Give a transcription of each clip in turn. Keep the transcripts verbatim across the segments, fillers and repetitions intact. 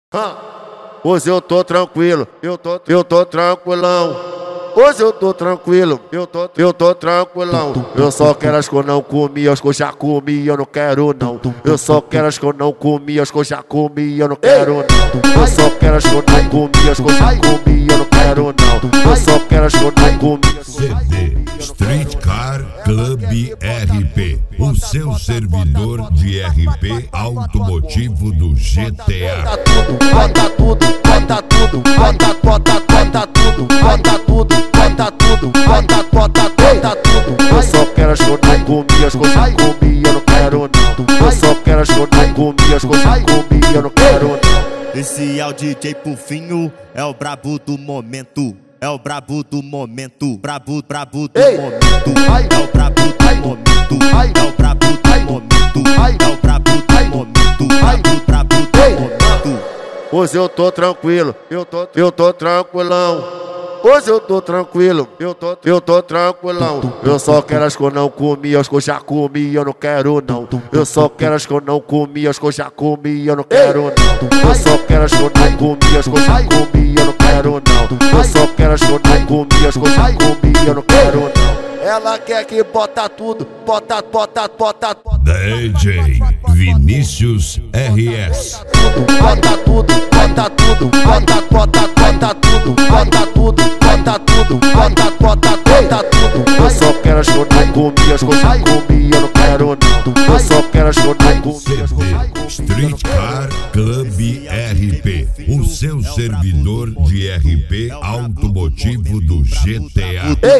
Hoje eu tô tranquilo, eu tô, eu tô tranquilão. Hoje eu tô tranquilo, eu tô, eu tô tranquilão. Eu só quero as que eu não comi, as que eu já comi, eu não quero não. Eu só quero as que eu não comi, as que eu já comi, eu não quero não. Eu só quero as que eu não comi, as que eu já comi, eu não quero não. Eu só quero as que eu não comi. C D Street Car Club R P, o seu servidor de R P automotivo do G T A. Bota tudo, bota tudo, bota, bota, bota tudo, bota tudo, bota tudo, bota, bota, bota tudo. Eu só quero as que eu não comi, as que eu já comi, eu não quero não. Eu só quero as que eu não comi, as que eu já comi, eu não quero não. Esse é o D J Pufinho, é o brabo do momento. É o brabo do momento, brabo, brabo do Ei. momento. É o brabo do momento, é o brabo do momento, é o brabo do momento, brabo, brabo do momento. Hoje eu tô tranquilo, eu tô, eu tô tranquilão. Hoje eu tô tranquilo, eu tô, eu tô tranquilão. Eu só quero as que eu não comi, as que eu já comi, eu não quero não. Eu só quero as que eu não comi, as que eu já comi, eu não quero não. Eu só quero as que eu não comi, as que eu já comi, eu não quero não. Eu só quero as que eu não comi, as que eu já comi, eu não quero não. Ela quer que bota tudo, bota, bota, bota, bota. D J Vinícius R S. Bota tudo, bota tudo, bota, bota, bota tudo, bota tudo, bota tudo, bota, bota, bota tudo. Eu só quero as que eu não comi, as que eu já comi, eu não quero não. Eu só quero as que eu não comi, C as que eu já D comi. Street Car Club R P, o seu servidor de R P automotivo do G T A. Ei.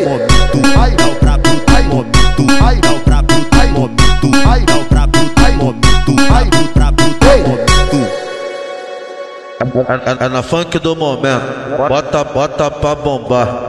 É o brabo do momento, é o brabo do momento, é o brabo do momento, é o brabo do momento. É, é, é na funk do momento, bota, bota pra bombar.